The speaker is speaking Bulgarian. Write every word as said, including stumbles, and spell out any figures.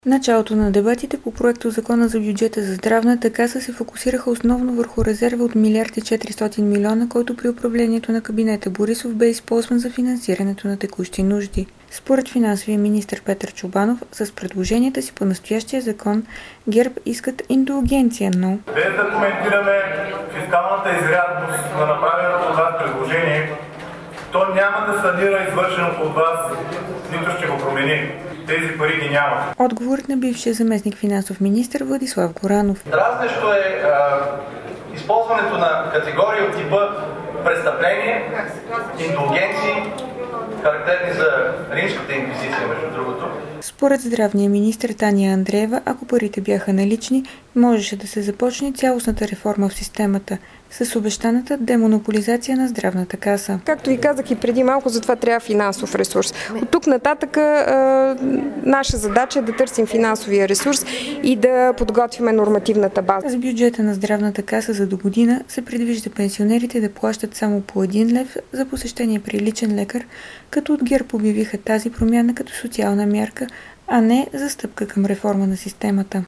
Началото на дебатите по проектозакона за бюджета за здравната каса се фокусираха основно върху резерва от милиард и четиристотин милиона, който при управлението на кабинета Борисов бе използван за финансирането на текущи нужди. Според финансовия министър Петър Чобанов, с предложенията си по настоящия закон ГЕРБ искат индулгенция, но... Без да коментираме фискалната изрядност на направеното от вас предложение, то няма да санира извършеното от вас, нито ще го промени. Тези пари ги няма. Отговорът на бившия заместник финансов министър Владислав Горанов. Дразнещо е а, използването на категории от типа престъпление, индулгенции, характерни за римската инквизиция, между другото. Според здравния министър Таня Андреева, ако парите бяха налични, можеше да се започне цялостната реформа в системата с обещаната демонополизация на здравната каса. Както ви казах и преди малко, затова трябва финансов ресурс. От тук нататък а, наша задача е да търсим финансовия ресурс и да подготвим нормативната база. С бюджета на здравната каса за до година се предвижда пенсионерите да плащат само по един лев за посещение при личен лекар, като от ГЕРБ обявиха тази промяна като социална мярка, а не за стъпка към реформа на системата.